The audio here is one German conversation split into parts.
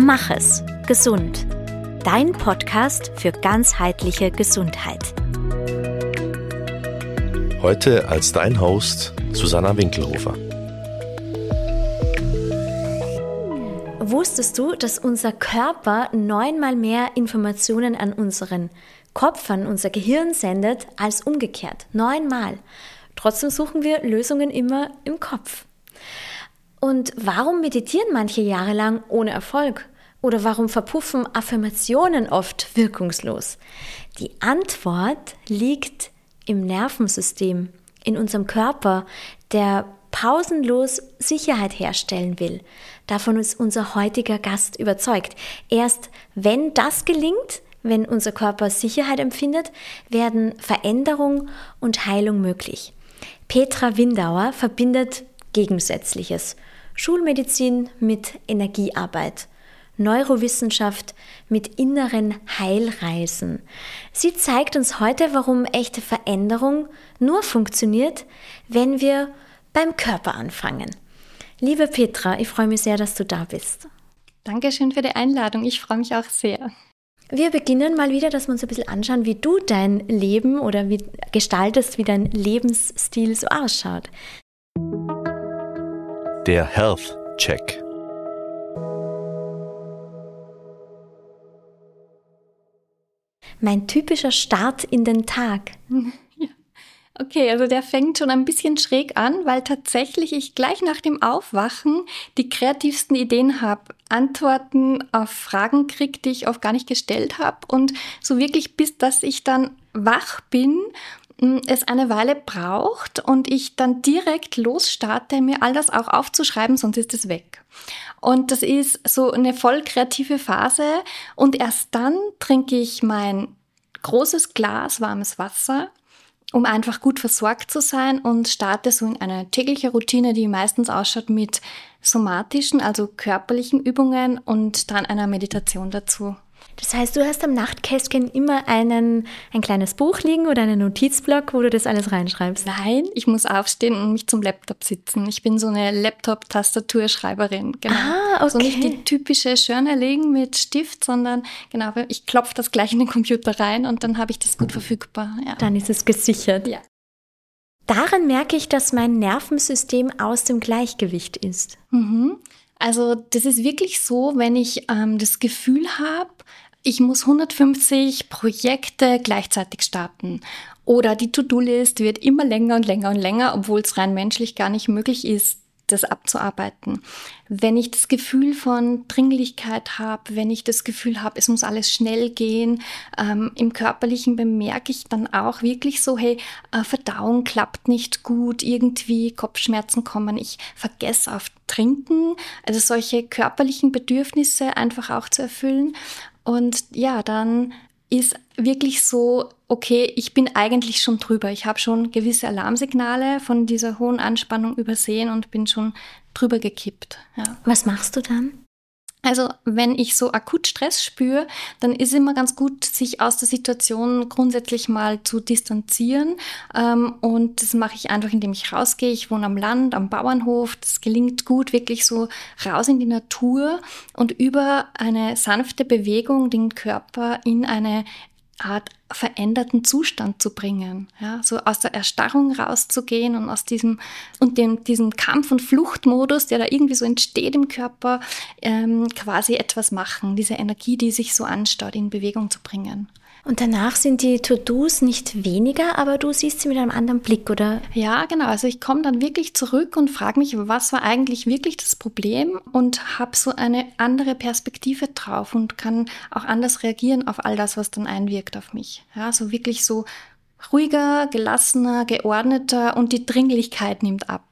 Mach es gesund. Dein Podcast für ganzheitliche Gesundheit. Heute als dein Host Susanna Winkelhofer. Wusstest du, dass unser Körper 9-mal mehr Informationen an unseren Kopf, an unser Gehirn sendet, als umgekehrt? 9-mal. Trotzdem suchen wir Lösungen immer im Kopf. Und warum meditieren manche jahrelang ohne Erfolg? Oder warum verpuffen Affirmationen oft wirkungslos? Die Antwort liegt im Nervensystem, in unserem Körper, der pausenlos Sicherheit herstellen will. Davon ist unser heutiger Gast überzeugt. Erst wenn das gelingt, wenn unser Körper Sicherheit empfindet, werden Veränderung und Heilung möglich. Petra Windauer verbindet Gegensätzliches. Schulmedizin mit Energiearbeit. Neurowissenschaft mit inneren Heilreisen. Sie zeigt uns heute, warum echte Veränderung nur funktioniert, wenn wir beim Körper anfangen. Liebe Petra, ich freue mich sehr, dass du da bist. Dankeschön für die Einladung. Ich freue mich auch sehr. Wir beginnen mal wieder, dass wir uns ein bisschen anschauen, wie du dein Leben oder wie gestaltest, wie dein Lebensstil so ausschaut. Der Health Check. Mein typischer Start in den Tag. Ja. Okay, also der fängt schon ein bisschen schräg an, weil tatsächlich ich gleich nach dem Aufwachen die kreativsten Ideen habe, Antworten auf Fragen kriege, die ich oft gar nicht gestellt habe und so wirklich bis, dass ich dann wach bin, es eine Weile braucht und ich dann direkt losstarte, mir all das auch aufzuschreiben, sonst ist es weg. Und das ist so eine voll kreative Phase und erst dann trinke ich mein großes Glas warmes Wasser, um einfach gut versorgt zu sein und starte so in eine tägliche Routine, die meistens ausschaut mit somatischen, also körperlichen Übungen und dann einer Meditation dazu. Das heißt, du hast am Nachtkästchen immer ein kleines Buch liegen oder einen Notizblock, wo du das alles reinschreibst? Nein, ich muss aufstehen und mich zum Laptop sitzen. Ich bin so eine Laptop-Tastaturschreiberin. Genau. Okay. So nicht die typische Journaling mit Stift, sondern genau, ich klopfe das gleich in den Computer rein und dann habe ich das gut verfügbar. Ja. Dann ist es gesichert. Ja. Daran merke ich, dass mein Nervensystem aus dem Gleichgewicht ist. Also das ist wirklich so, wenn ich das Gefühl habe, ich muss 150 Projekte gleichzeitig starten oder die To-Do-List wird immer länger und länger und länger, obwohl es rein menschlich gar nicht möglich ist, das abzuarbeiten. Wenn ich das Gefühl von Dringlichkeit habe, wenn ich das Gefühl habe, es muss alles schnell gehen, im Körperlichen bemerke ich dann auch wirklich so, hey, Verdauung klappt nicht gut, irgendwie Kopfschmerzen kommen, ich vergesse auf Trinken, also solche körperlichen Bedürfnisse einfach auch zu erfüllen. Und ja, dann ist wirklich so, okay, ich bin eigentlich schon drüber. Ich habe schon gewisse Alarmsignale von dieser hohen Anspannung übersehen und bin schon drüber gekippt. Ja. Was machst du dann? Also wenn ich so akut Stress spüre, dann ist immer ganz gut, sich aus der Situation grundsätzlich mal zu distanzieren. Und das mache ich einfach, indem ich rausgehe. Ich wohne am Land, am Bauernhof. Das gelingt gut, wirklich so raus in die Natur und über eine sanfte Bewegung den Körper in eine Art veränderten Zustand zu bringen, ja, so aus der Erstarrung rauszugehen und aus diesem Kampf- und Fluchtmodus, der da irgendwie so entsteht im Körper, quasi etwas machen, diese Energie, die sich so anstaut, in Bewegung zu bringen. Und danach sind die To-Dos nicht weniger, aber du siehst sie mit einem anderen Blick, oder? Ja, genau. Also ich komme dann wirklich zurück und frage mich, was war eigentlich wirklich das Problem und habe so eine andere Perspektive drauf und kann auch anders reagieren auf all das, was dann einwirkt auf mich. Ja, so wirklich so ruhiger, gelassener, geordneter und die Dringlichkeit nimmt ab.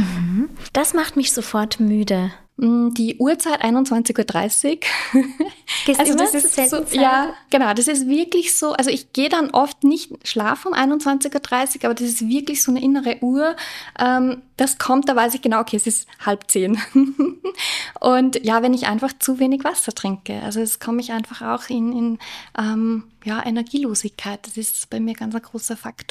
Das macht mich sofort müde. Die Uhrzeit 21:30 Uhr. Also das ist so, ja, genau, das ist wirklich so, also ich gehe dann oft nicht schlafen um 21:30 Uhr, aber das ist wirklich so eine innere Uhr. Das kommt, da weiß ich genau, okay, es ist 9:30. Und ja, wenn ich einfach zu wenig Wasser trinke, also es komme ich einfach auch in Energielosigkeit. Das ist bei mir ganz ein großer Faktor.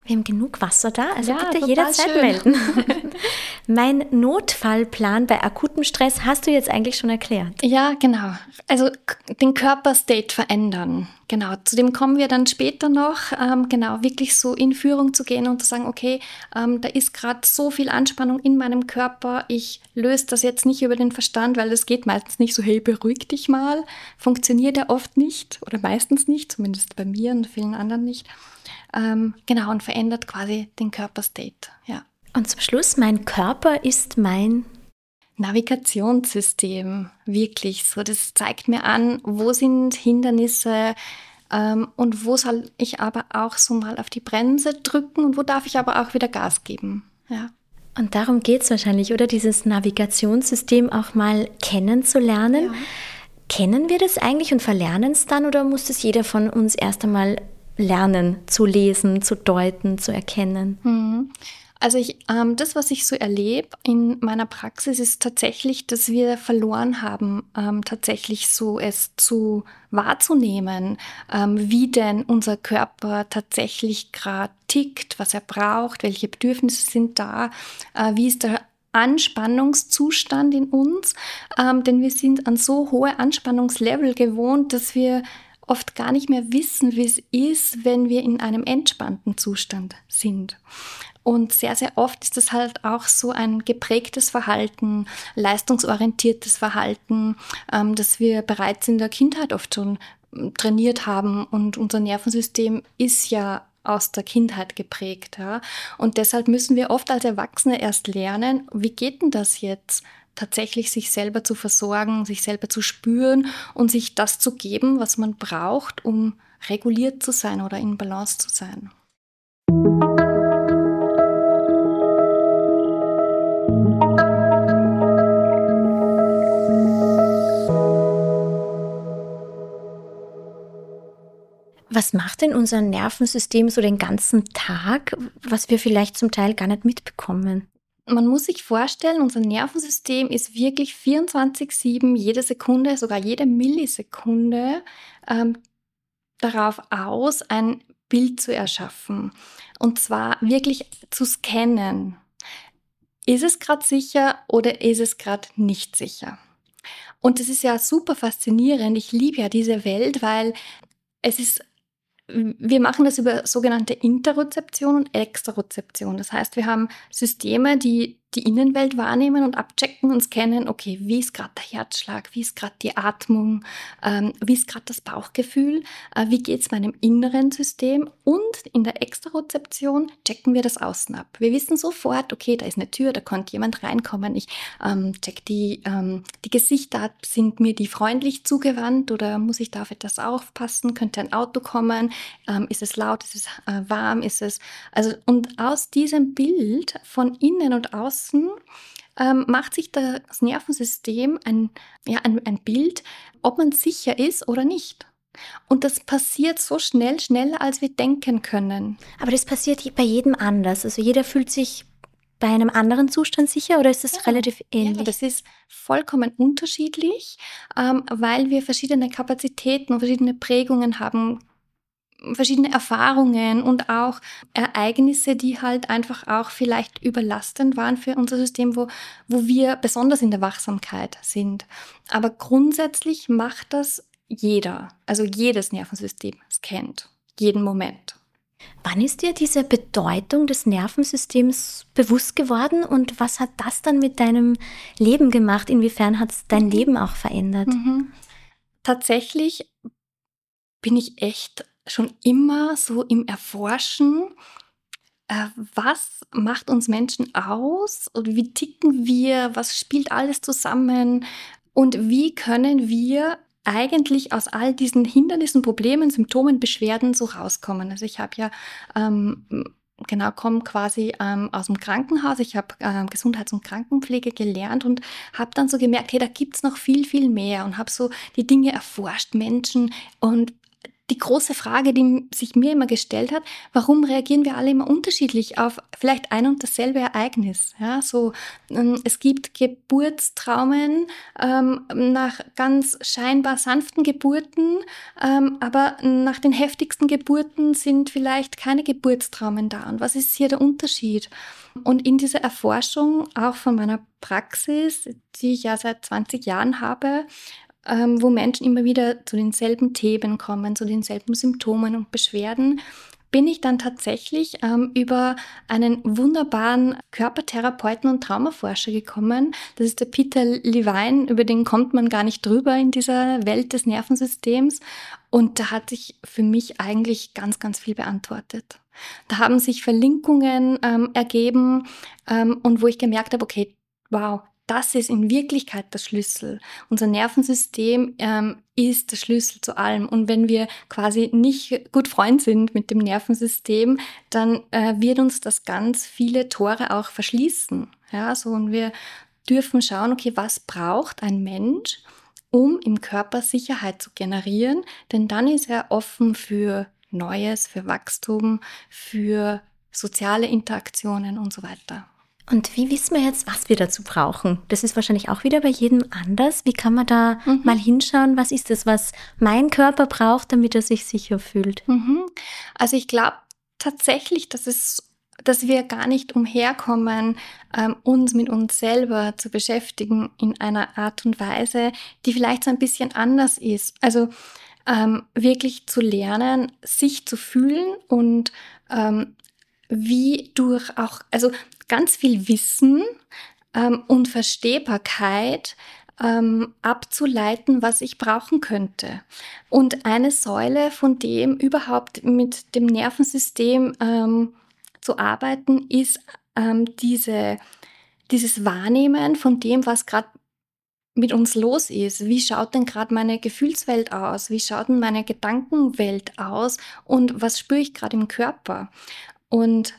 Wir haben genug Wasser da, also Ja, bitte total jederzeit schön. melden. Mein Notfallplan bei akutem Stress hast du jetzt eigentlich schon erklärt. Ja, genau. Also den Körperstate verändern. Genau, zu dem kommen wir dann später noch. Genau, wirklich so in Führung zu gehen und zu sagen, okay, da ist gerade so viel Anspannung in meinem Körper. Ich löse das jetzt nicht über den Verstand, weil das geht meistens nicht so, hey, beruhig dich mal. Funktioniert ja oft nicht oder meistens nicht, zumindest bei mir und vielen anderen nicht. Genau, und verändert quasi den Körperstate, ja. Und zum Schluss, mein Körper ist mein... Navigationssystem, wirklich so. Das zeigt mir an, wo sind Hindernisse und wo soll ich aber auch so mal auf die Bremse drücken und wo darf ich aber auch wieder Gas geben. Ja. Und darum geht es wahrscheinlich, oder? Dieses Navigationssystem auch mal kennenzulernen. Ja. Kennen wir das eigentlich und verlernen es dann oder muss das jeder von uns erst einmal lernen, zu lesen, zu deuten, zu erkennen? Also das, was ich so erlebe in meiner Praxis, ist tatsächlich, dass wir verloren haben, tatsächlich so es zu wahrzunehmen, wie denn unser Körper tatsächlich gerade tickt, was er braucht, welche Bedürfnisse sind da, wie ist der Anspannungszustand in uns, denn wir sind an so hohe Anspannungslevel gewohnt, dass wir oft gar nicht mehr wissen, wie es ist, wenn wir in einem entspannten Zustand sind. Und sehr, sehr oft ist das halt auch so ein geprägtes Verhalten, leistungsorientiertes Verhalten, das wir bereits in der Kindheit oft schon trainiert haben. Und unser Nervensystem ist ja aus der Kindheit geprägt. Ja? Und deshalb müssen wir oft als Erwachsene erst lernen, wie geht denn das jetzt? Tatsächlich sich selber zu versorgen, sich selber zu spüren und sich das zu geben, was man braucht, um reguliert zu sein oder in Balance zu sein. Was macht denn unser Nervensystem so den ganzen Tag, was wir vielleicht zum Teil gar nicht mitbekommen? Man muss sich vorstellen, unser Nervensystem ist wirklich 24/7, jede Sekunde, sogar jede Millisekunde darauf aus, ein Bild zu erschaffen. Und zwar wirklich zu scannen. Ist es gerade sicher oder ist es gerade nicht sicher? Und das ist ja super faszinierend. Ich liebe ja diese Welt, weil wir machen das über sogenannte Interozeption und Exterozeption. Das heißt, wir haben Systeme, die die Innenwelt wahrnehmen und abchecken und scannen, okay, wie ist gerade der Herzschlag, wie ist gerade die Atmung, wie ist gerade das Bauchgefühl, wie geht es meinem inneren System, und in der Exterozeption checken wir das Außen ab. Wir wissen sofort, okay, da ist eine Tür, da könnte jemand reinkommen, ich check die Gesichter ab, sind mir die freundlich zugewandt oder muss ich da auf etwas aufpassen, könnte ein Auto kommen, ist es laut, ist es warm, und aus diesem Bild von innen und außen macht sich das Nervensystem ein Bild, ob man sicher ist oder nicht. Und das passiert so schnell, schneller als wir denken können. Aber das passiert bei jedem anders. Also jeder fühlt sich bei einem anderen Zustand sicher oder ist das relativ ähnlich? Ja, das ist vollkommen unterschiedlich, weil wir verschiedene Kapazitäten und verschiedene Prägungen haben, verschiedene Erfahrungen und auch Ereignisse, die halt einfach auch vielleicht überlastend waren für unser System, wo wir besonders in der Wachsamkeit sind. Aber grundsätzlich macht das jeder, also jedes Nervensystem scannt, jeden Moment. Wann ist dir diese Bedeutung des Nervensystems bewusst geworden und was hat das dann mit deinem Leben gemacht? Inwiefern hat es dein Leben auch verändert? Tatsächlich bin ich echt schon immer so im Erforschen, was macht uns Menschen aus und wie ticken wir, was spielt alles zusammen und wie können wir eigentlich aus all diesen Hindernissen, Problemen, Symptomen, Beschwerden so rauskommen. Also ich habe ja komme quasi aus dem Krankenhaus. Ich habe Gesundheits- und Krankenpflege gelernt und habe dann so gemerkt, hey, da gibt's noch viel, viel mehr und habe so die Dinge erforscht, Menschen und die große Frage, die sich mir immer gestellt hat, warum reagieren wir alle immer unterschiedlich auf vielleicht ein und dasselbe Ereignis? Ja, so, es gibt Geburtstraumen nach ganz scheinbar sanften Geburten, aber nach den heftigsten Geburten sind vielleicht keine Geburtstraumen da. Und was ist hier der Unterschied? Und in dieser Erforschung, auch von meiner Praxis, die ich ja seit 20 Jahren habe, wo Menschen immer wieder zu denselben Themen kommen, zu denselben Symptomen und Beschwerden, bin ich dann tatsächlich über einen wunderbaren Körpertherapeuten und Traumaforscher gekommen. Das ist der Peter Levine, über den kommt man gar nicht drüber in dieser Welt des Nervensystems. Und da hat sich für mich eigentlich ganz, ganz viel beantwortet. Da haben sich Verlinkungen ergeben und wo ich gemerkt habe, okay, wow, das ist in Wirklichkeit der Schlüssel. Unser Nervensystem ist der Schlüssel zu allem. Und wenn wir quasi nicht gut Freund sind mit dem Nervensystem, dann wird uns das ganz viele Tore auch verschließen. Ja, so, und wir dürfen schauen, okay, was braucht ein Mensch, um im Körper Sicherheit zu generieren? Denn dann ist er offen für Neues, für Wachstum, für soziale Interaktionen und so weiter. Und wie wissen wir jetzt, was wir dazu brauchen? Das ist wahrscheinlich auch wieder bei jedem anders. Wie kann man da mal hinschauen, was ist es, was mein Körper braucht, damit er sich sicher fühlt? Also ich glaube tatsächlich, dass wir gar nicht umherkommen, uns mit uns selber zu beschäftigen in einer Art und Weise, die vielleicht so ein bisschen anders ist. Also wirklich zu lernen, sich zu fühlen und wie durch auch, also ganz viel Wissen und Verstehbarkeit abzuleiten, was ich brauchen könnte. Und eine Säule von dem überhaupt mit dem Nervensystem zu arbeiten, ist dieses Wahrnehmen von dem, was gerade mit uns los ist. Wie schaut denn gerade meine Gefühlswelt aus? Wie schaut denn meine Gedankenwelt aus? Und was spüre ich gerade im Körper? Und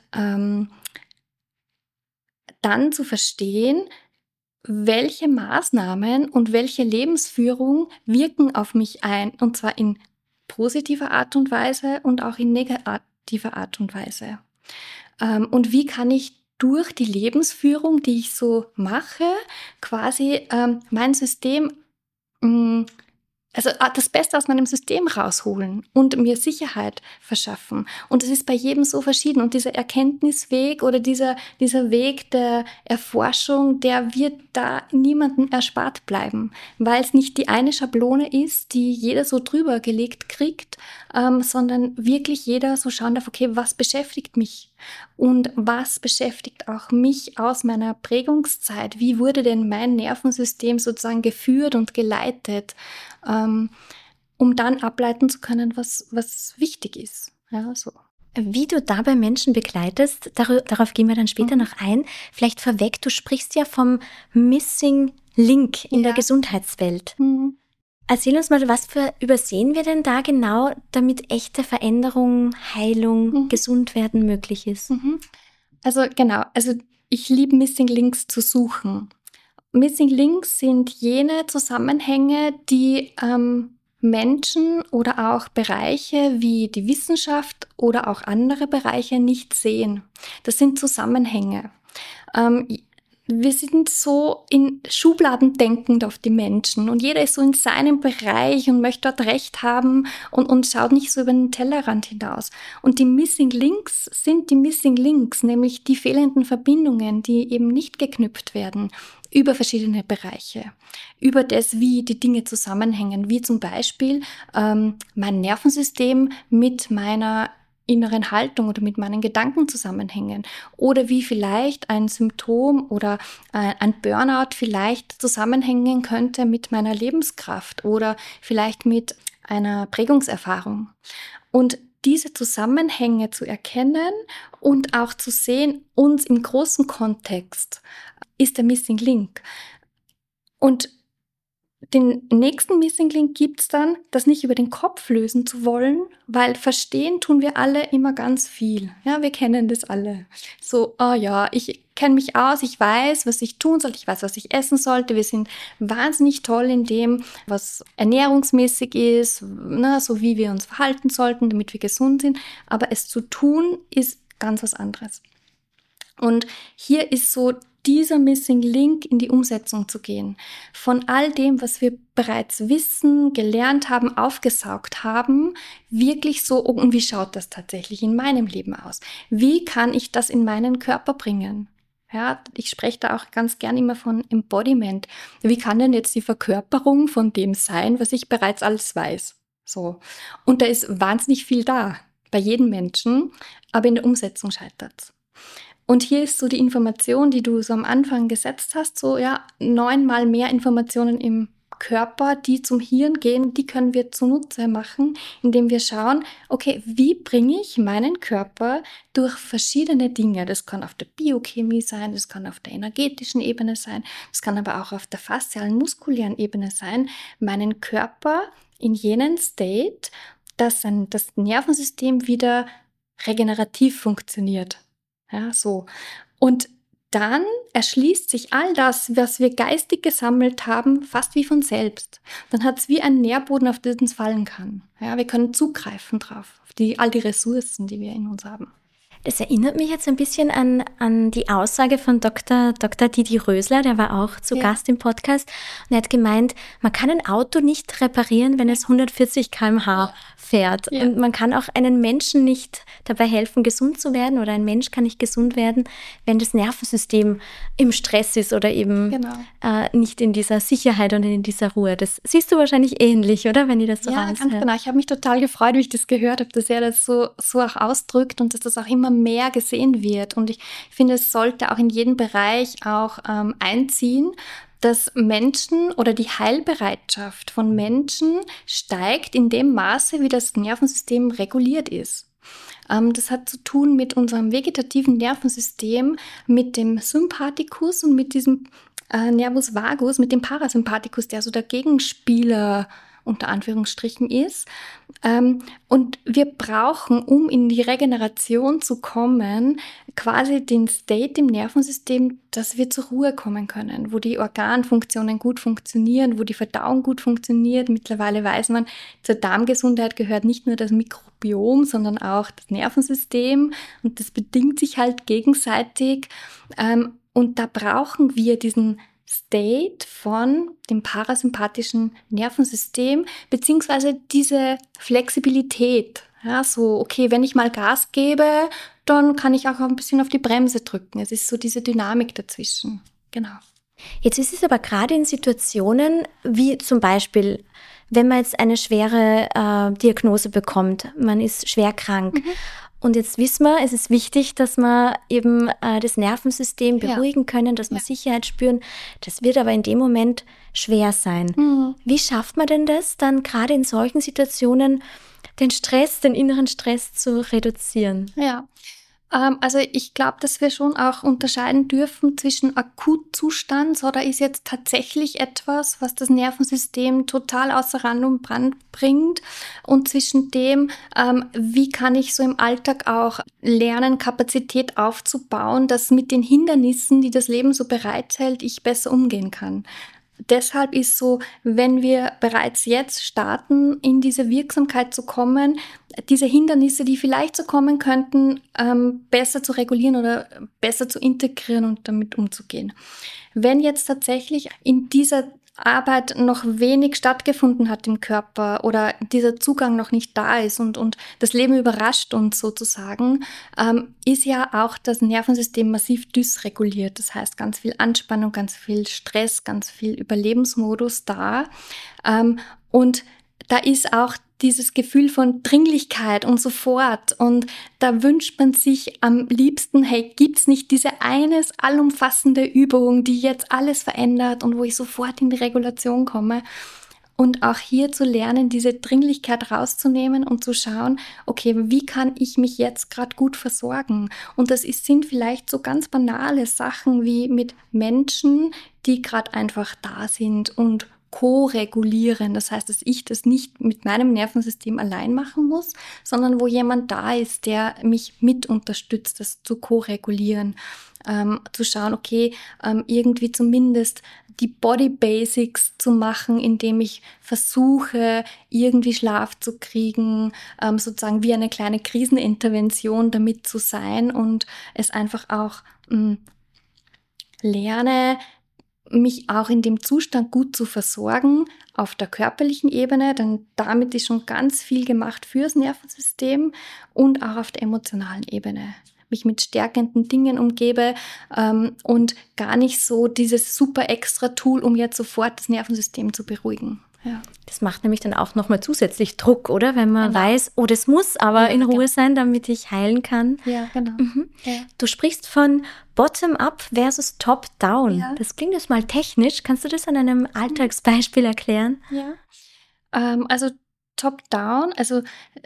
dann zu verstehen, welche Maßnahmen und welche Lebensführung wirken auf mich ein, und zwar in positiver Art und Weise und auch in negativer Art und Weise. Und wie kann ich durch die Lebensführung, die ich so mache, quasi mein System, also das Beste aus meinem System rausholen und mir Sicherheit verschaffen. Und das ist bei jedem so verschieden. Und dieser Erkenntnisweg oder dieser Weg der Erforschung, der wird da niemandem erspart bleiben, weil es nicht die eine Schablone ist, die jeder so drüber gelegt kriegt, sondern wirklich jeder so schauen darf, okay, was beschäftigt mich? Und was beschäftigt auch mich aus meiner Prägungszeit? Wie wurde denn mein Nervensystem sozusagen geführt und geleitet, um dann ableiten zu können, was wichtig ist. Ja, so. Wie du dabei Menschen begleitest, darauf gehen wir dann später noch ein. Vielleicht vorweg, du sprichst ja vom Missing Link in der Gesundheitswelt. Erzähl uns mal, was übersehen wir denn da genau, damit echte Veränderung, Heilung, gesund werden möglich ist? Also genau, ich liebe Missing Links zu suchen. Missing Links sind jene Zusammenhänge, die Menschen oder auch Bereiche wie die Wissenschaft oder auch andere Bereiche nicht sehen. Das sind Zusammenhänge. Wir sind so in Schubladen denkend auf die Menschen und jeder ist so in seinem Bereich und möchte dort Recht haben und schaut nicht so über den Tellerrand hinaus. Und die Missing Links sind die Missing Links, nämlich die fehlenden Verbindungen, die eben nicht geknüpft werden über verschiedene Bereiche, über das, wie die Dinge zusammenhängen, wie zum Beispiel mein Nervensystem mit meiner inneren Haltung oder mit meinen Gedanken zusammenhängen oder wie vielleicht ein Symptom oder ein Burnout vielleicht zusammenhängen könnte mit meiner Lebenskraft oder vielleicht mit einer Prägungserfahrung. Und diese Zusammenhänge zu erkennen und auch zu sehen, uns im großen Kontext ist der Missing Link. Und den nächsten Missing Link gibt's dann, das nicht über den Kopf lösen zu wollen, weil verstehen tun wir alle immer ganz viel. Ja, wir kennen das alle. So, oh ja, ich kenne mich aus, ich weiß, was ich tun sollte, ich weiß, was ich essen sollte. Wir sind wahnsinnig toll in dem, was ernährungsmäßig ist, ne, so wie wir uns verhalten sollten, damit wir gesund sind. Aber es zu tun, ist ganz was anderes. Und hier ist so dieser Missing Link, in die Umsetzung zu gehen. Von all dem, was wir bereits wissen, gelernt haben, aufgesaugt haben, wirklich so, und wie schaut das tatsächlich in meinem Leben aus? Wie kann ich das in meinen Körper bringen? Ja, ich spreche da auch ganz gern immer von Embodiment. Wie kann denn jetzt die Verkörperung von dem sein, was ich bereits alles weiß? So. Und da ist wahnsinnig viel da, bei jedem Menschen, aber in der Umsetzung scheitert's. Und hier ist so die Information, die du so am Anfang gesetzt hast, so 9-mal mehr Informationen im Körper, die zum Hirn gehen, die können wir zunutze machen, indem wir schauen, okay, wie bringe ich meinen Körper durch verschiedene Dinge? Das kann auf der Biochemie sein, das kann auf der energetischen Ebene sein, das kann aber auch auf der faszialen, muskulären Ebene sein, meinen Körper in jenen State, dass das Nervensystem wieder regenerativ funktioniert. Ja, so. Und dann erschließt sich all das, was wir geistig gesammelt haben, fast wie von selbst. Dann hat es wie einen Nährboden, auf den es fallen kann. Ja, wir können zugreifen drauf, auf all die Ressourcen, die wir in uns haben. Das erinnert mich jetzt ein bisschen an die Aussage von Dr. Didi Rösler, der war auch zu Gast im Podcast. Und er hat gemeint, man kann ein Auto nicht reparieren, wenn es 140 km/h fährt. Ja. Und man kann auch einen Menschen nicht dabei helfen, gesund zu werden, oder ein Mensch kann nicht gesund werden, wenn das Nervensystem im Stress ist oder eben nicht in dieser Sicherheit und in dieser Ruhe. Das siehst du wahrscheinlich ähnlich, oder? Wenn ihr das so raushört. Ja, ganz genau. Ich habe mich total gefreut, wie ich das gehört habe, dass er das so auch ausdrückt und dass das auch immer mehr gesehen wird. Und ich finde, es sollte auch in jedem Bereich auch einziehen, dass Menschen oder die Heilbereitschaft von Menschen steigt in dem Maße, wie das Nervensystem reguliert ist. Das hat zu tun mit unserem vegetativen Nervensystem, mit dem Sympathikus und mit diesem Nervus vagus, mit dem Parasympathikus, der so der Gegenspieler unter Anführungsstrichen ist. Und wir brauchen, um in die Regeneration zu kommen, quasi den State im Nervensystem, dass wir zur Ruhe kommen können, wo die Organfunktionen gut funktionieren, wo die Verdauung gut funktioniert. Mittlerweile weiß man, zur Darmgesundheit gehört nicht nur das Mikrobiom, sondern auch das Nervensystem, und das bedingt sich halt gegenseitig. Und da brauchen wir diesen State von dem parasympathischen Nervensystem, beziehungsweise diese Flexibilität. Ja, so, okay, wenn ich mal Gas gebe, dann kann ich auch ein bisschen auf die Bremse drücken. Es ist so diese Dynamik dazwischen. Genau. Jetzt ist es aber gerade in Situationen wie zum Beispiel, wenn man jetzt eine schwere Diagnose bekommt, man ist schwer krank. Und jetzt wissen wir, es ist wichtig, dass wir eben das Nervensystem beruhigen können, dass wir Sicherheit spüren. Das wird aber in dem Moment schwer sein. Wie schafft man denn das dann gerade in solchen Situationen, den Stress, den inneren Stress zu reduzieren? Ja. Also ich glaube, dass wir schon auch unterscheiden dürfen zwischen Akutzustand, so da ist jetzt tatsächlich etwas, was das Nervensystem total außer Rand und Band bringt, und zwischen dem, wie kann ich so im Alltag auch lernen, Kapazität aufzubauen, dass mit den Hindernissen, die das Leben so bereithält, ich besser umgehen kann. Deshalb ist so, wenn wir bereits jetzt starten, in diese Wirksamkeit zu kommen, diese Hindernisse, die vielleicht so kommen könnten, besser zu regulieren oder besser zu integrieren und damit umzugehen. Wenn jetzt tatsächlich in dieser Arbeit noch wenig stattgefunden hat im Körper oder dieser Zugang noch nicht da ist und das Leben überrascht uns sozusagen, ist ja auch das Nervensystem massiv dysreguliert. Das heißt, ganz viel Anspannung, ganz viel Stress, ganz viel Überlebensmodus da. Und da ist auch dieses Gefühl von Dringlichkeit und so fort. Und da wünscht man sich am liebsten, hey, gibt's nicht diese allumfassende Übung, die jetzt alles verändert und wo ich sofort in die Regulation komme? Und auch hier zu lernen, diese Dringlichkeit rauszunehmen und zu schauen, okay, wie kann ich mich jetzt gerade gut versorgen? Und das sind vielleicht so ganz banale Sachen wie mit Menschen, die gerade einfach da sind und co-regulieren. Das heißt, dass ich das nicht mit meinem Nervensystem allein machen muss, sondern wo jemand da ist, der mich mit unterstützt, das zu co-regulieren. Zu schauen, okay, irgendwie zumindest die Body Basics zu machen, indem ich versuche, irgendwie Schlaf zu kriegen, sozusagen wie eine kleine Krisenintervention damit zu sein und es einfach auch lerne, mich auch in dem Zustand gut zu versorgen auf der körperlichen Ebene, denn damit ist schon ganz viel gemacht fürs Nervensystem und auch auf der emotionalen Ebene. Mich mit stärkenden Dingen umgebe und gar nicht so dieses super extra Tool, um jetzt sofort das Nervensystem zu beruhigen. Ja. Das macht nämlich dann auch nochmal zusätzlich Druck, oder? Wenn man weiß, oh, das muss aber in Ruhe sein, damit ich heilen kann. Ja, genau. Ja. Du sprichst von Bottom-up versus Top-down. Ja. Das klingt jetzt mal technisch. Kannst du das an einem Alltagsbeispiel erklären? Ja. Also Top-down, also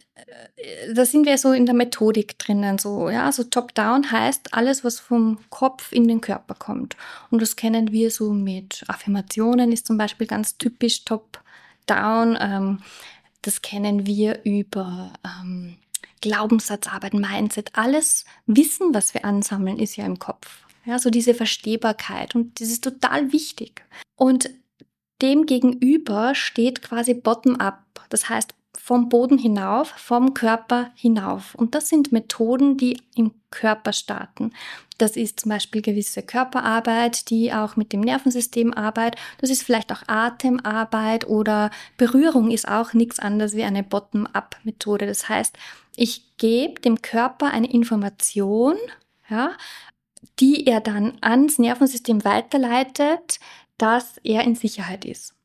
da sind wir so in der Methodik drinnen. So, ja? Also Top-down heißt alles, was vom Kopf in den Körper kommt. Und das kennen wir so mit Affirmationen, ist zum Beispiel ganz typisch Top-down. Das kennen wir über Glaubenssatzarbeit, Mindset. Alles Wissen, was wir ansammeln, ist ja im Kopf. Ja, so diese Verstehbarkeit. Und das ist total wichtig. Und dem gegenüber steht quasi Bottom-up. Das heißt, vom Boden hinauf, vom Körper hinauf. Und das sind Methoden, die im Körper starten. Das ist zum Beispiel gewisse Körperarbeit, die auch mit dem Nervensystem arbeitet. Das ist vielleicht auch Atemarbeit oder Berührung ist auch nichts anderes wie eine Bottom-up-Methode. Das heißt, ich gebe dem Körper eine Information, ja, die er dann ans Nervensystem weiterleitet, dass er in Sicherheit ist.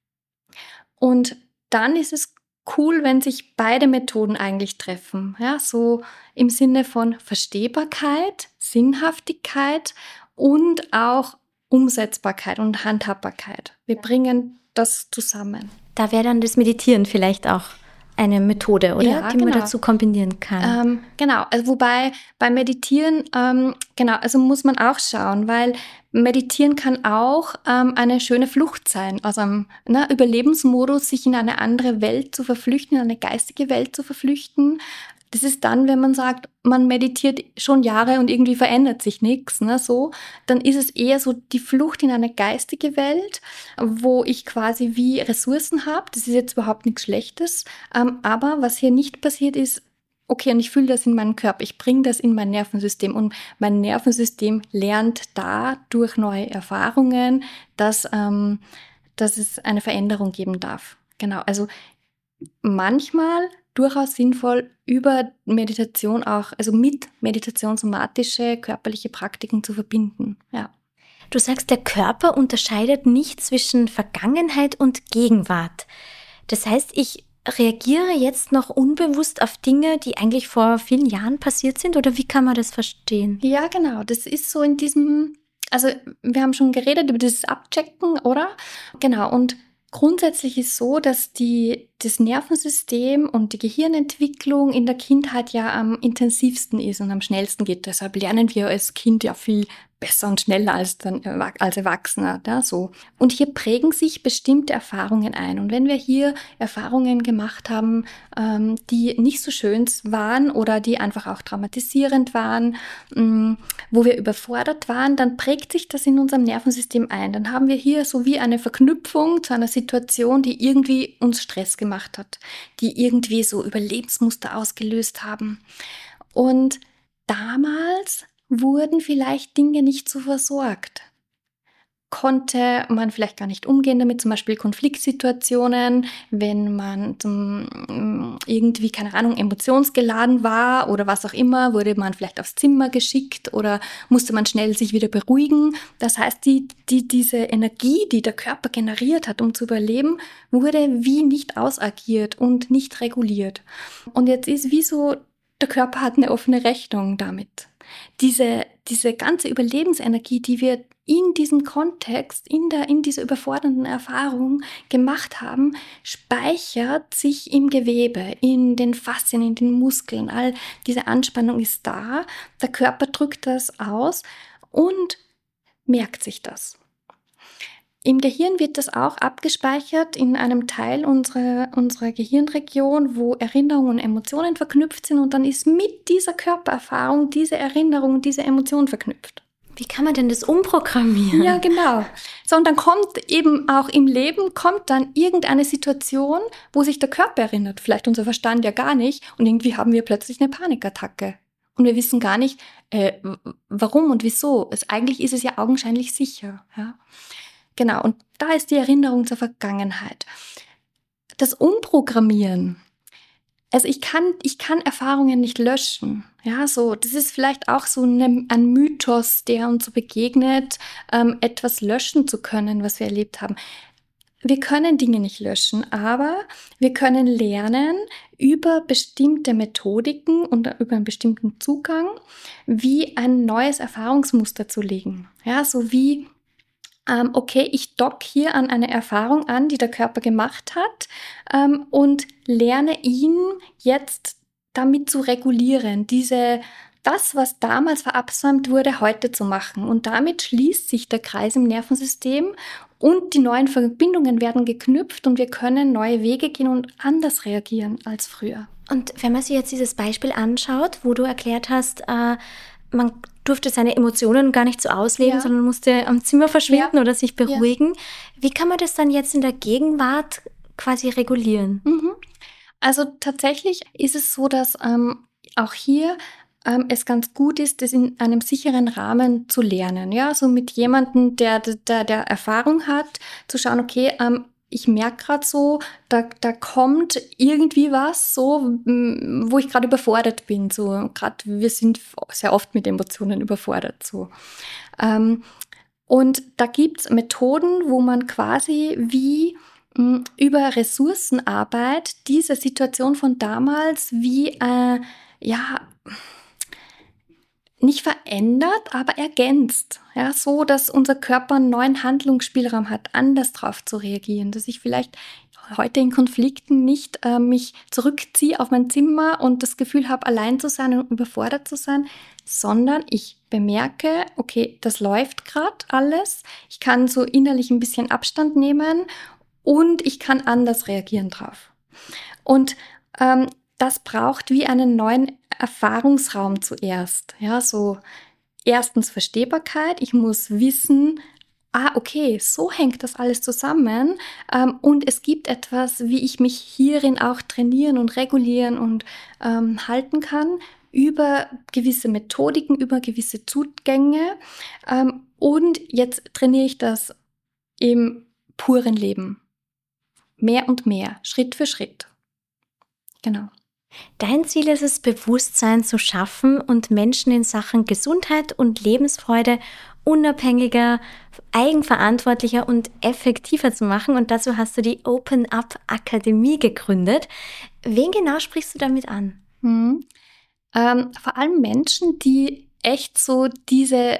Und dann ist es cool, wenn sich beide Methoden eigentlich treffen. Ja, so im Sinne von Verstehbarkeit, Sinnhaftigkeit und auch Umsetzbarkeit und Handhabbarkeit. Wir bringen das zusammen. Da wäre dann das Meditieren vielleicht auch eine Methode, oder? Ja, die man dazu kombinieren kann. Genau, also wobei beim Meditieren, also muss man auch schauen, weil Meditieren kann auch eine schöne Flucht sein, aus einem Überlebensmodus, sich in eine andere Welt zu verflüchten, in eine geistige Welt zu verflüchten. Das ist dann, wenn man sagt, man meditiert schon Jahre und irgendwie verändert sich nichts, dann ist es eher so die Flucht in eine geistige Welt, wo ich quasi wie Ressourcen habe. Das ist jetzt überhaupt nichts Schlechtes. Aber was hier nicht passiert ist, okay, und ich fühle das in meinem Körper, ich bringe das in mein Nervensystem und mein Nervensystem lernt da durch neue Erfahrungen, dass es eine Veränderung geben darf. Genau, also manchmal durchaus sinnvoll, über Meditation auch, also mit Meditation somatische, körperliche Praktiken zu verbinden. Ja. Du sagst, der Körper unterscheidet nicht zwischen Vergangenheit und Gegenwart. Das heißt, ich reagiere jetzt noch unbewusst auf Dinge, die eigentlich vor vielen Jahren passiert sind? Oder wie kann man das verstehen? Ja, genau. Das ist so in diesem, also wir haben schon geredet über dieses Abchecken, oder? Genau, und grundsätzlich ist so, dass das Nervensystem und die Gehirnentwicklung in der Kindheit ja am intensivsten ist und am schnellsten geht. Deshalb lernen wir als Kind ja viel besser und schneller als Erwachsener. Ja, so. Und hier prägen sich bestimmte Erfahrungen ein. Und wenn wir hier Erfahrungen gemacht haben, die nicht so schön waren oder die einfach auch traumatisierend waren, wo wir überfordert waren, dann prägt sich das in unserem Nervensystem ein. Dann haben wir hier so wie eine Verknüpfung zu einer Situation, die irgendwie uns Stress gemacht hat, die irgendwie so Überlebensmuster ausgelöst haben. Und damals wurden vielleicht Dinge nicht so versorgt. Konnte man vielleicht gar nicht umgehen damit, zum Beispiel Konfliktsituationen, wenn man irgendwie, keine Ahnung, emotionsgeladen war oder was auch immer, wurde man vielleicht aufs Zimmer geschickt oder musste man schnell sich wieder beruhigen. Das heißt, diese Energie, die der Körper generiert hat, um zu überleben, wurde wie nicht ausagiert und nicht reguliert. Und jetzt ist wie so, der Körper hat eine offene Rechnung damit. Diese ganze Überlebensenergie, die wir in diesem Kontext, in dieser überfordernden Erfahrung gemacht haben, speichert sich im Gewebe, in den Faszien, in den Muskeln. All diese Anspannung ist da. Der Körper drückt das aus und merkt sich das. Im Gehirn wird das auch abgespeichert in einem Teil unserer Gehirnregion, wo Erinnerungen und Emotionen verknüpft sind, und dann ist mit dieser Körpererfahrung diese Erinnerung und diese Emotion verknüpft. Wie kann man denn das umprogrammieren? Ja, genau. So, und dann kommt eben auch im Leben, kommt dann irgendeine Situation, wo sich der Körper erinnert, vielleicht unser Verstand ja gar nicht, und irgendwie haben wir plötzlich eine Panikattacke. Und wir wissen gar nicht, warum und wieso. Eigentlich ist es ja augenscheinlich sicher. Ja? Genau, und da ist die Erinnerung zur Vergangenheit. Das Umprogrammieren. Also ich kann Erfahrungen nicht löschen. Ja, so, das ist vielleicht auch so ein Mythos, der uns so begegnet, etwas löschen zu können, was wir erlebt haben. Wir können Dinge nicht löschen, aber wir können lernen über bestimmte Methodiken und über einen bestimmten Zugang, wie ein neues Erfahrungsmuster zu legen. Ja, so wie okay, ich dock hier an eine Erfahrung an, die der Körper gemacht hat, und lerne ihn jetzt damit zu regulieren, das, was damals verabsäumt wurde, heute zu machen. Und damit schließt sich der Kreis im Nervensystem und die neuen Verbindungen werden geknüpft und wir können neue Wege gehen und anders reagieren als früher. Und wenn man sich jetzt dieses Beispiel anschaut, wo du erklärt hast, man durfte seine Emotionen gar nicht so ausleben, sondern musste am Zimmer verschwinden oder sich beruhigen. Ja. Wie kann man das dann jetzt in der Gegenwart quasi regulieren? Also tatsächlich ist es so, dass auch hier es ganz gut ist, das in einem sicheren Rahmen zu lernen. Ja, so mit jemandem, der Erfahrung hat, zu schauen, okay, ich merke gerade so, da kommt irgendwie was, so, wo ich gerade überfordert bin. So, gerade wir sind sehr oft mit Emotionen überfordert. So. Und da gibt es Methoden, wo man quasi wie über Ressourcenarbeit diese Situation von damals wie, nicht verändert, aber ergänzt. Ja, so, dass unser Körper einen neuen Handlungsspielraum hat, anders drauf zu reagieren. Dass ich vielleicht heute in Konflikten nicht mich zurückziehe auf mein Zimmer und das Gefühl habe, allein zu sein und überfordert zu sein, sondern ich bemerke, okay, das läuft gerade alles. Ich kann so innerlich ein bisschen Abstand nehmen und ich kann anders reagieren drauf. Und das braucht wie einen neuen Erfahrungsraum zuerst. Ja, so erstens Verstehbarkeit. Ich muss wissen, okay, so hängt das alles zusammen. Und es gibt etwas, wie ich mich hierin auch trainieren und regulieren und halten kann über gewisse Methodiken, über gewisse Zugänge. Und jetzt trainiere ich das im puren Leben. Mehr und mehr, Schritt für Schritt. Genau. Dein Ziel ist es, Bewusstsein zu schaffen und Menschen in Sachen Gesundheit und Lebensfreude unabhängiger, eigenverantwortlicher und effektiver zu machen. Und dazu hast du die Open Up Akademie gegründet. Wen genau sprichst du damit an? Vor allem Menschen, die echt so diese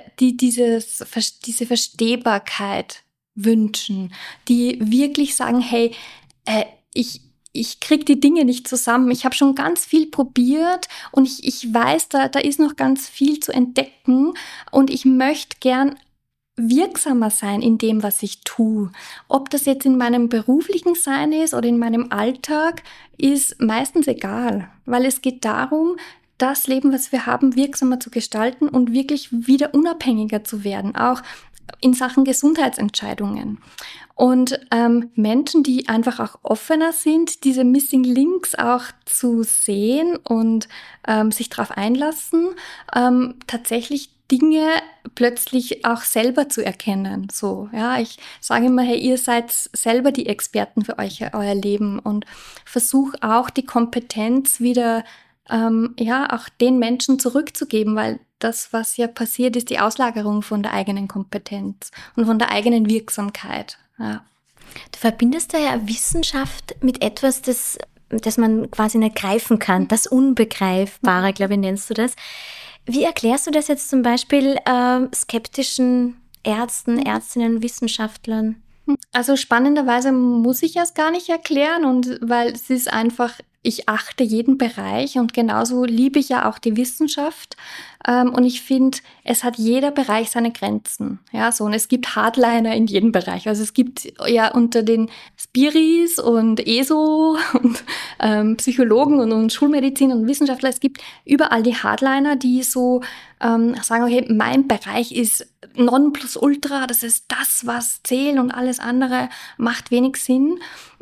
Verstehbarkeit wünschen, die wirklich sagen, hey, ich kriege die Dinge nicht zusammen. Ich habe schon ganz viel probiert und ich weiß, da ist noch ganz viel zu entdecken und ich möchte gern wirksamer sein in dem, was ich tue. Ob das jetzt in meinem beruflichen Sein ist oder in meinem Alltag, ist meistens egal, weil es geht darum, das Leben, was wir haben, wirksamer zu gestalten und wirklich wieder unabhängiger zu werden, auch in Sachen Gesundheitsentscheidungen. Und Menschen, die einfach auch offener sind, diese Missing Links auch zu sehen und sich darauf einlassen, tatsächlich Dinge plötzlich auch selber zu erkennen. So, ja, ich sage immer, hey, ihr seid selber die Experten für euer Leben und versuche auch die Kompetenz wieder auch den Menschen zurückzugeben, weil das, was ja passiert, ist die Auslagerung von der eigenen Kompetenz und von der eigenen Wirksamkeit. Ja. Du verbindest da ja Wissenschaft mit etwas, das man quasi nicht greifen kann, das Unbegreifbare, glaube ich, nennst du das. Wie erklärst du das jetzt zum Beispiel skeptischen Ärzten, Ärztinnen, Wissenschaftlern? Also spannenderweise muss ich es gar nicht erklären, und weil es ist einfach ich achte jeden Bereich und genauso liebe ich ja auch die Wissenschaft. Und ich finde, es hat jeder Bereich seine Grenzen. Ja, so. Und es gibt Hardliner in jedem Bereich. Also es gibt ja unter den Spiris und ESO und Psychologen und Schulmedizin und Wissenschaftler, es gibt überall die Hardliner, die so sagen, okay, mein Bereich ist Nonplusultra, das ist das, was zählt und alles andere macht wenig Sinn.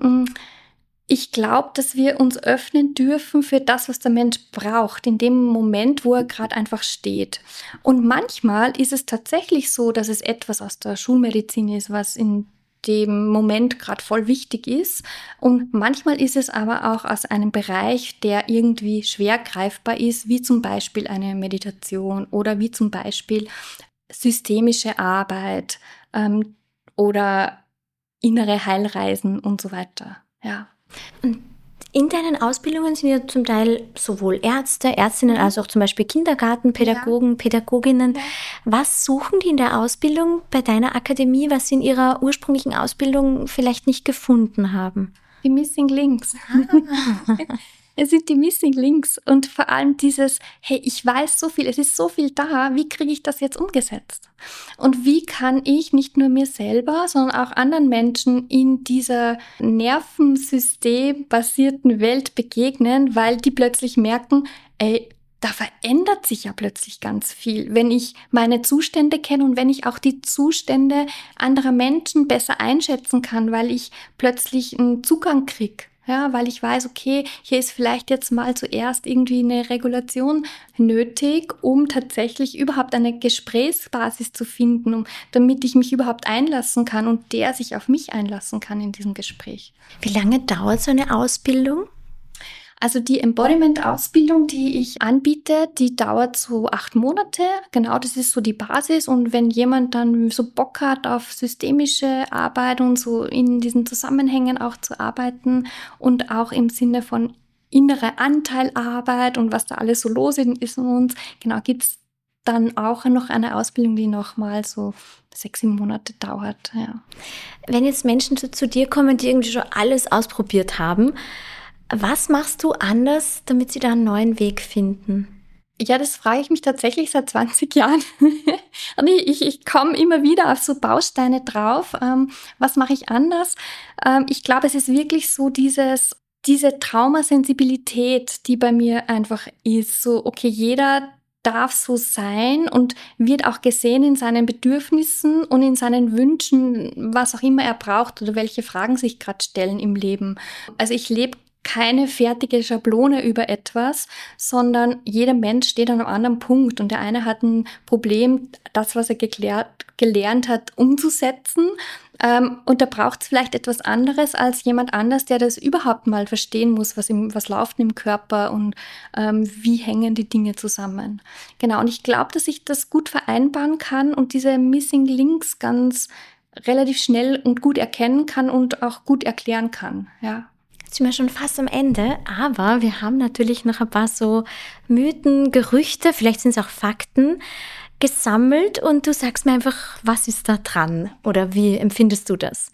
Ich glaube, dass wir uns öffnen dürfen für das, was der Mensch braucht, in dem Moment, wo er gerade einfach steht. Und manchmal ist es tatsächlich so, dass es etwas aus der Schulmedizin ist, was in dem Moment gerade voll wichtig ist. Und manchmal ist es aber auch aus einem Bereich, der irgendwie schwer greifbar ist, wie zum Beispiel eine Meditation oder wie zum Beispiel systemische Arbeit oder innere Heilreisen und so weiter. Ja. In deinen Ausbildungen sind ja zum Teil sowohl Ärzte, Ärztinnen als auch zum Beispiel Kindergartenpädagogen, Pädagoginnen. Was suchen die in der Ausbildung bei deiner Akademie, was sie in ihrer ursprünglichen Ausbildung vielleicht nicht gefunden haben? Die Missing Links. Es sind die Missing Links und vor allem dieses, hey, ich weiß so viel, es ist so viel da, wie kriege ich das jetzt umgesetzt? Und wie kann ich nicht nur mir selber, sondern auch anderen Menschen in dieser nervensystembasierten Welt begegnen, weil die plötzlich merken, ey, da verändert sich ja plötzlich ganz viel, wenn ich meine Zustände kenne und wenn ich auch die Zustände anderer Menschen besser einschätzen kann, weil ich plötzlich einen Zugang kriege. Ja, weil ich weiß, okay, hier ist vielleicht jetzt mal zuerst irgendwie eine Regulation nötig, um tatsächlich überhaupt eine Gesprächsbasis zu finden, damit ich mich überhaupt einlassen kann und der sich auf mich einlassen kann in diesem Gespräch. Wie lange dauert so eine Ausbildung? Also die Embodiment-Ausbildung, die ich anbiete, die dauert so 8 Monate. Genau, das ist so die Basis. Und wenn jemand dann so Bock hat auf systemische Arbeit und so in diesen Zusammenhängen auch zu arbeiten und auch im Sinne von innere Anteilarbeit und was da alles so los ist in uns, genau, gibt's dann auch noch eine Ausbildung, die nochmal so 6-7 Monate dauert. Ja. Wenn jetzt Menschen zu dir kommen, die irgendwie schon alles ausprobiert haben, was machst du anders, damit sie da einen neuen Weg finden? Ja, das frage ich mich tatsächlich seit 20 Jahren. Und ich komme immer wieder auf so Bausteine drauf. Was mache ich anders? Ich glaube, es ist wirklich so diese Traumasensibilität, die bei mir einfach ist. So, okay, jeder darf so sein und wird auch gesehen in seinen Bedürfnissen und in seinen Wünschen, was auch immer er braucht oder welche Fragen sich gerade stellen im Leben. Also ich lebe keine fertige Schablone über etwas, sondern jeder Mensch steht an einem anderen Punkt und der eine hat ein Problem, das, was er gelernt hat, umzusetzen und da braucht es vielleicht etwas anderes als jemand anders, der das überhaupt mal verstehen muss, was läuft im Körper und wie hängen die Dinge zusammen. Genau, und ich glaube, dass ich das gut vereinbaren kann und diese Missing Links ganz relativ schnell und gut erkennen kann und auch gut erklären kann, ja. Jetzt sind wir schon fast am Ende, aber wir haben natürlich noch ein paar so Mythen, Gerüchte, vielleicht sind es auch Fakten, gesammelt und du sagst mir einfach, was ist da dran oder wie empfindest du das?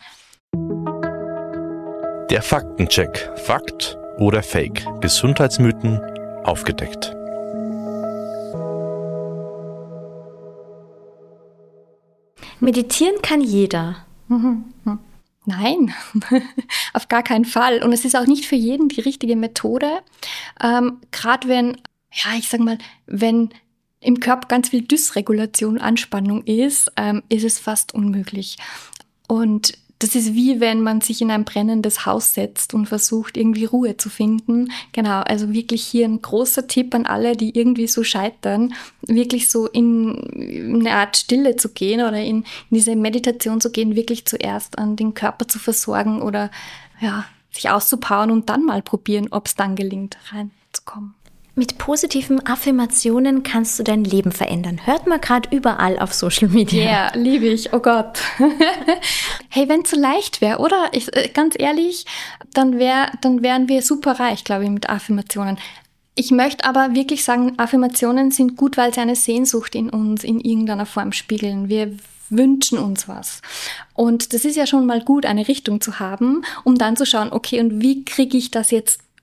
Der Faktencheck. Fakt oder Fake? Gesundheitsmythen aufgedeckt. Meditieren kann jeder. Nein, auf gar keinen Fall. Und es ist auch nicht für jeden die richtige Methode. Gerade wenn im Körper ganz viel Dysregulation, Anspannung ist es fast unmöglich. Und das ist wie wenn man sich in ein brennendes Haus setzt und versucht, irgendwie Ruhe zu finden. Genau, also wirklich hier ein großer Tipp an alle, die irgendwie so scheitern, wirklich so in eine Art Stille zu gehen oder in diese Meditation zu gehen, wirklich zuerst an den Körper zu versorgen oder ja, sich auszupowern und dann mal probieren, ob es dann gelingt, reinzukommen. Mit positiven Affirmationen kannst du dein Leben verändern. Hört man gerade überall auf Social Media. Ja, yeah, liebe ich. Oh Gott. Hey, wenn es so leicht wäre, oder? Ganz ehrlich, dann wären wir super reich, glaube ich, mit Affirmationen. Ich möchte aber wirklich sagen, Affirmationen sind gut, weil sie eine Sehnsucht in uns in irgendeiner Form spiegeln. Wir wünschen uns was. Und das ist ja schon mal gut, eine Richtung zu haben, um dann zu schauen, okay, und wie kriege ich das jetzt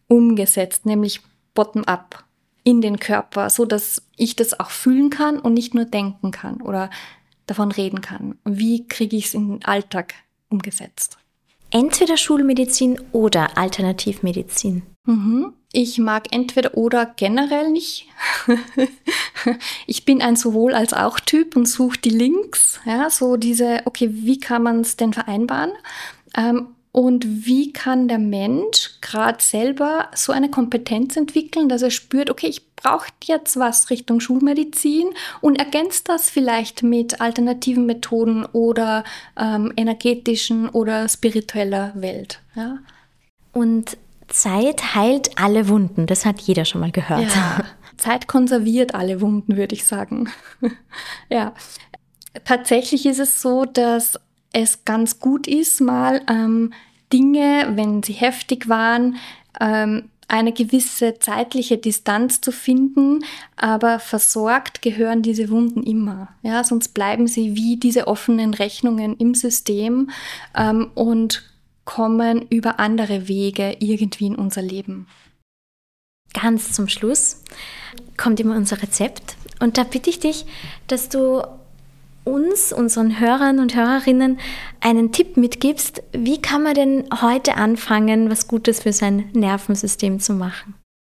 umgesetzt, nämlich bottom-up in den Körper, so dass ich das auch fühlen kann und nicht nur denken kann oder davon reden kann. Wie kriege ich es in den Alltag umgesetzt? Entweder Schulmedizin oder Alternativmedizin. Ich mag entweder oder generell nicht. Ich bin ein sowohl als auch Typ und suche die Links. Ja, so diese, okay, wie kann man es denn vereinbaren? Und wie kann der Mensch gerade selber so eine Kompetenz entwickeln, dass er spürt, okay, ich brauche jetzt was Richtung Schulmedizin und ergänzt das vielleicht mit alternativen Methoden oder energetischen oder spiritueller Welt. Ja? Und Zeit heilt alle Wunden, das hat jeder schon mal gehört. Ja, Zeit konserviert alle Wunden, würde ich sagen. Ja, tatsächlich ist es so, dass es ganz gut ist, mal Dinge, wenn sie heftig waren, eine gewisse zeitliche Distanz zu finden, aber versorgt gehören diese Wunden immer. Ja, sonst bleiben sie wie diese offenen Rechnungen im System und kommen über andere Wege irgendwie in unser Leben. Ganz zum Schluss kommt immer unser Rezept und da bitte ich dich, dass du uns, unseren Hörern und Hörerinnen, einen Tipp mitgibst, wie kann man denn heute anfangen, was Gutes für sein Nervensystem zu machen?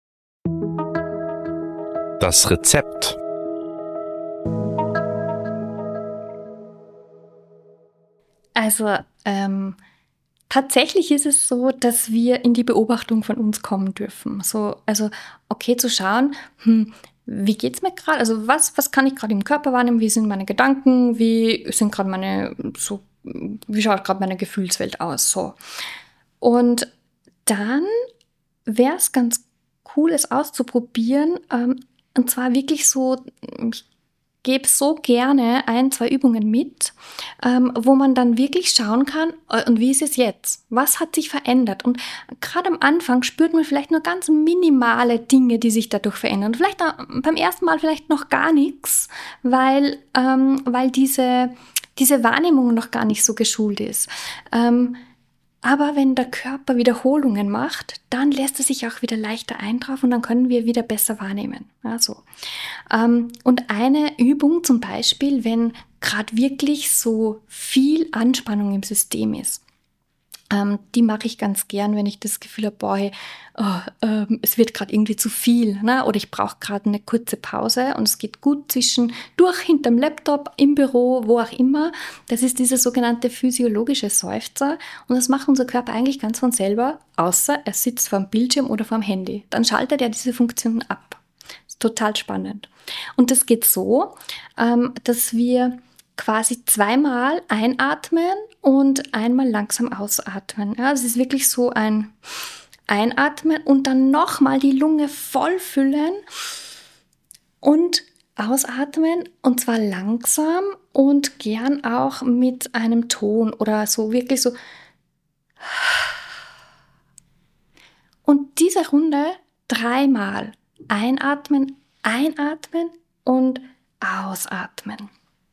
Das Rezept. Also tatsächlich ist es so, dass wir in die Beobachtung von uns kommen dürfen. Also okay, zu schauen, wie geht's mir gerade? Also was kann ich gerade im Körper wahrnehmen? Wie sind meine Gedanken? Wie schaut gerade meine Gefühlswelt aus? So. Und dann wäre es ganz cool, es auszuprobieren. Und zwar wirklich so, ich gebe so gerne 1-2 Übungen mit, wo man dann wirklich schauen kann, und wie ist es jetzt? Was hat sich verändert? Und gerade am Anfang spürt man vielleicht nur ganz minimale Dinge, die sich dadurch verändern. Und vielleicht beim ersten Mal vielleicht noch gar nichts, weil diese Wahrnehmung noch gar nicht so geschult ist. Aber wenn der Körper Wiederholungen macht, dann lässt er sich auch wieder leichter ein drauf und dann können wir wieder besser wahrnehmen. Also. Und eine Übung zum Beispiel, wenn gerade wirklich so viel Anspannung im System ist, die mache ich ganz gern, wenn ich das Gefühl habe, boah, es wird gerade irgendwie zu viel, ne? Oder ich brauche gerade eine kurze Pause und es geht gut zwischendurch hinterm Laptop, im Büro, wo auch immer. Das ist dieser sogenannte physiologische Seufzer und das macht unser Körper eigentlich ganz von selber, außer er sitzt vor dem Bildschirm oder vor dem Handy. Dann schaltet er diese Funktion ab. Das ist total spannend. Und das geht so, dass wir quasi 2-mal einatmen und einmal langsam ausatmen. Ja, es ist wirklich so ein Einatmen und dann nochmal die Lunge voll füllen und ausatmen und zwar langsam und gern auch mit einem Ton oder so wirklich so. Und diese Runde 3-mal einatmen, einatmen und ausatmen.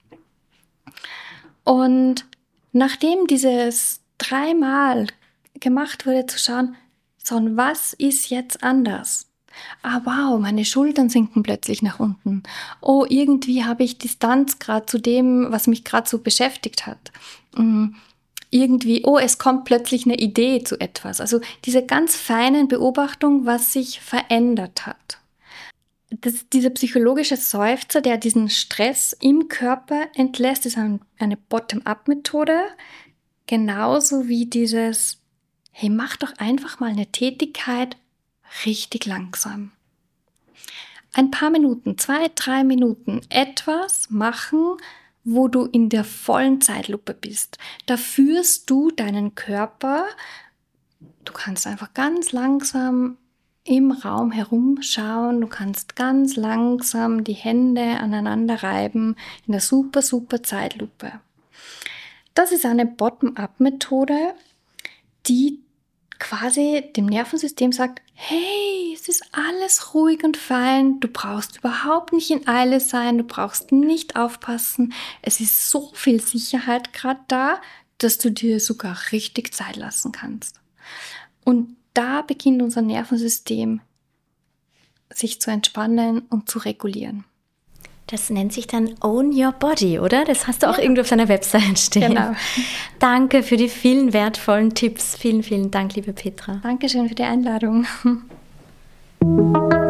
Und nachdem dieses 3-mal gemacht wurde, zu schauen, so, und was ist jetzt anders? Ah, wow, meine Schultern sinken plötzlich nach unten. Oh, irgendwie habe ich Distanz gerade zu dem, was mich gerade so beschäftigt hat. Irgendwie, oh, es kommt plötzlich eine Idee zu etwas. Also diese ganz feinen Beobachtungen, was sich verändert hat. Dieser psychologische Seufzer, der diesen Stress im Körper entlässt, ist eine Bottom-up-Methode. Genauso wie dieses, hey, mach doch einfach mal eine Tätigkeit richtig langsam. Ein paar Minuten, 2-3 Minuten etwas machen, wo du in der vollen Zeitlupe bist. Da führst du deinen Körper, du kannst einfach ganz langsam im Raum herumschauen, du kannst ganz langsam die Hände aneinander reiben in der super, super Zeitlupe. Das ist eine Bottom-up-Methode, die quasi dem Nervensystem sagt, hey, es ist alles ruhig und fein, du brauchst überhaupt nicht in Eile sein, du brauchst nicht aufpassen, es ist so viel Sicherheit gerade da, dass du dir sogar richtig Zeit lassen kannst. Und da beginnt unser Nervensystem sich zu entspannen und zu regulieren. Das nennt sich dann Own Your Body, oder? Das hast du auch irgendwo auf deiner Website stehen. Genau. Danke für die vielen wertvollen Tipps. Vielen, vielen Dank, liebe Petra. Dankeschön für die Einladung.